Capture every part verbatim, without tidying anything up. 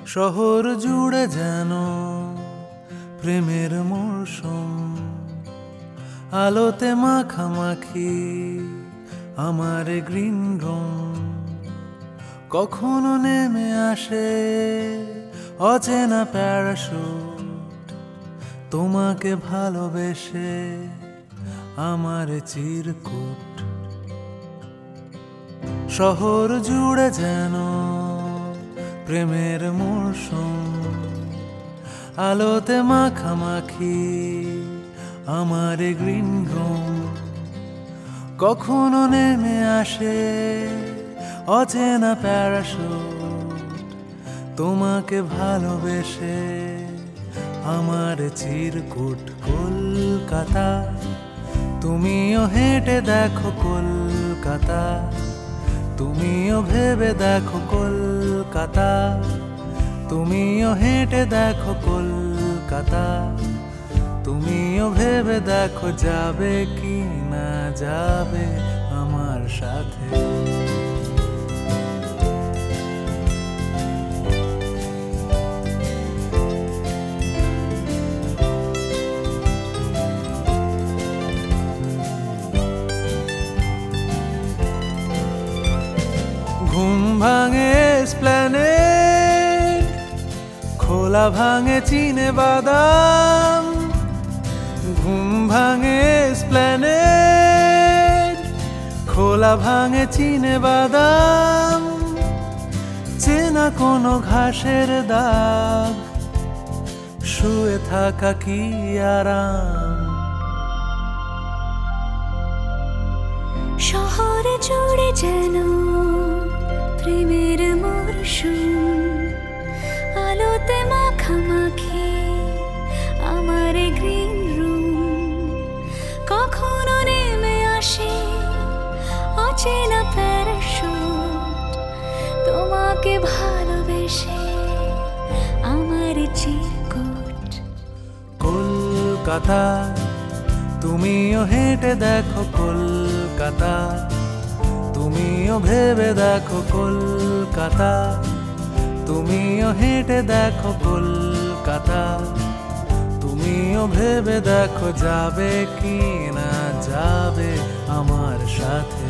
শহর জুড়ে যেন প্রেমের মৌসুম, আলোতে মাখামাখি আমার গ্রিন রুম। কখনো নেমে আসে অচেনা প্যারাশুট, তোমাকে ভালোবেসে আমার চিরকুট। শহর জুড়ে যেন প্রেমের মৌসুম, আলোতে মাখামাখি আমার গ্রিন রুম। কখনো নেমে আসে অচেনা প্যারাশুট, তোমাকে ভালোবেসে আমার চিরকুট। কলকাতা তুমিও হেঁটে দেখো কলকাতা, তুমিও ভেবে দেখো কলকাতা, তুমিও হেঁটে দেখো কলকাতা, তুমিও ভেবে দেখো যাবে কি না যাবে আমার সাথে। ঘুম ভাঙে এসপ্ল্যানেড, খোলা ভাঙে চিনে বাদাম। ঘুম ভাঙে এসপ্ল্যানেড, খোলা ভাঙে চিনে বাদাম। চেনা কোনো ঘাসের দাগ, শুয়ে থাকা কি আরাম। শহরে জুড়ে যেন প্রেমের মরশুম, আলোতে মাখামাখি আমার গ্রিন রুম। কখনো নেমে আসে অচেনা প্যারাশুট, তোমাকে ভালোবেসে আমার চিরকুট। কলকাতা তুমিও হেঁটে দেখো কলকাতা, তুমিও ভেবে দেখো কলকাতা, তুমিও হেঁটে দেখো কলকাতা, তুমিও ভেবে দেখো যাবে কি না যাবে আমার সাথে।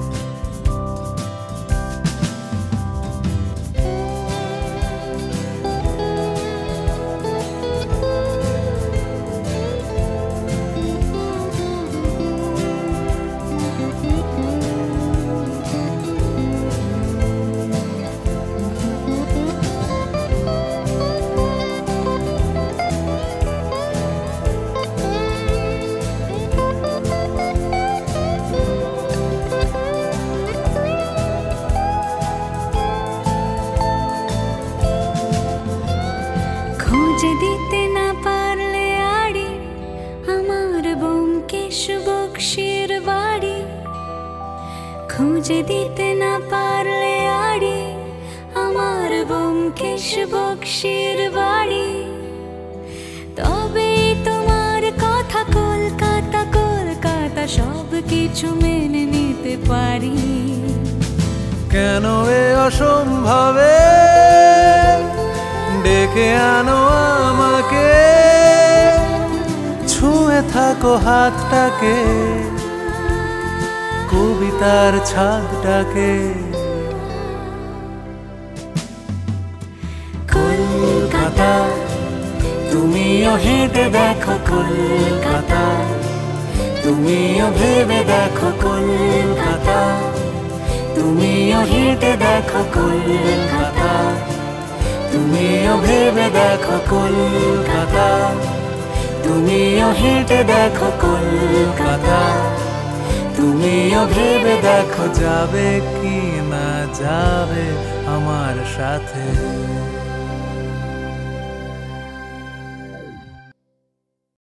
খুঁজে দিতে না পারলে আড়ি আমার ব্যোমকেশ বক্সির বাড়ি, খুঁজে দিতে না পারলে আড়ি আমার ব্যোমকেশ বক্সির বাড়ি। তবে তোমার কথা কলকাতা কলকাতা সব কিছু মেনে নিতে পারি। কেন এ অসম্ভবে ডেকে আনো আমাকে, ছুঁয়ে থাকো হাতটাকে, কবিতার ছাদটাকে। কলকাতা তুমিও হেঁটে দেখো কলকাতা, তুমিও ভেবে দেখো কলকাতা, তুমিও হেঁটে দেখো কলকাতা, তুমিও ভেবে দেখো কলকাতা, তুমিও হেঁটে দেখো কলকাতা, তুমিও ভেবে দেখো যাবে কি না যাবে আমার সাথে।